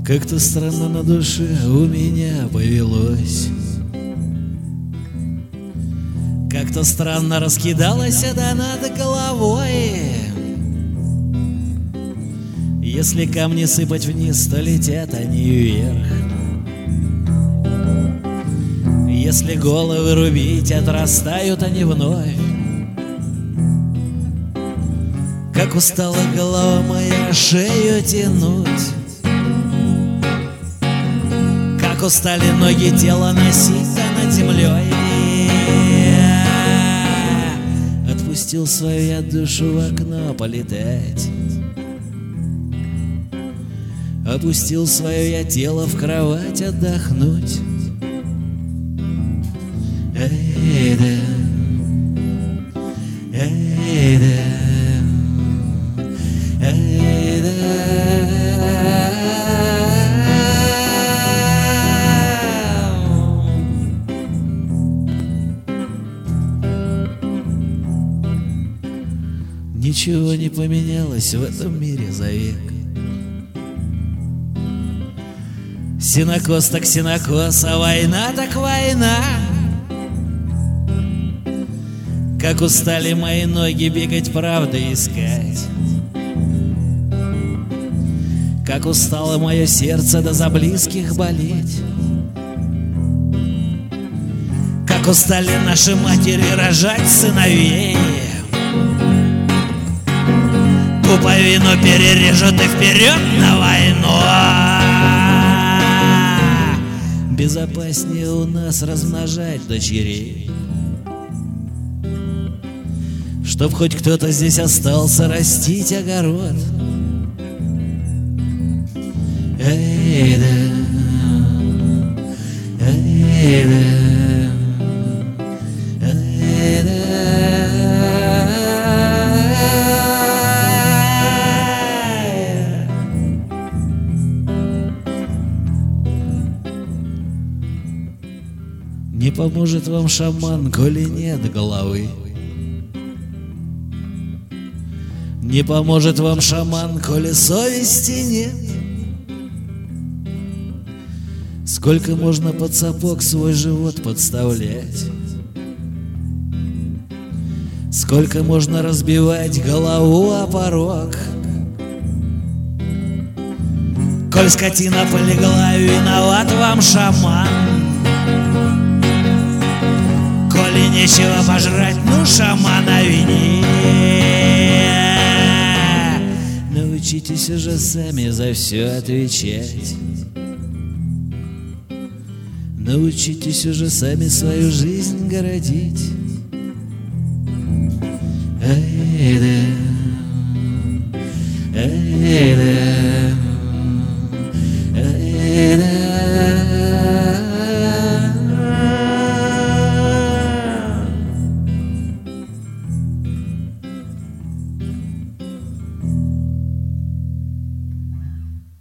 Как-то странно на душе у меня повелось, как-то странно раскидалась она над головой. Если камни сыпать вниз, то летят они вверх. Если головы рубить, отрастают они вновь. Как устала голова моя шею тянуть, как устали ноги тело носить над землей. Отпустил свою я душу в окно полетать, опустил свое я тело в кровать отдохнуть. Эй, да, эй, да, эй, да. Ничего не поменялось в этом мире за век. Сенокос так сенокос, а война так война. Как устали мои ноги бегать, правды искать. Как устало мое сердце да за близких болеть. Как устали наши матери рожать сыновей. Пуповину перережут и вперед на войну. Безопаснее у нас размножать дочерей, чтоб хоть кто-то здесь остался растить огород. Эй, да, эй, да, эй, да. Не поможет вам шаман, коли нет головы. Не поможет вам шаман, коли совести нет. Сколько можно под сапог свой живот подставлять? Сколько можно разбивать голову о порог? Коль скотина полегла, виноват вам шаман. Коли нечего пожрать, ну шамана вини. Научитесь уже сами за все отвечать. Научитесь уже сами свою жизнь городить. Эй, да.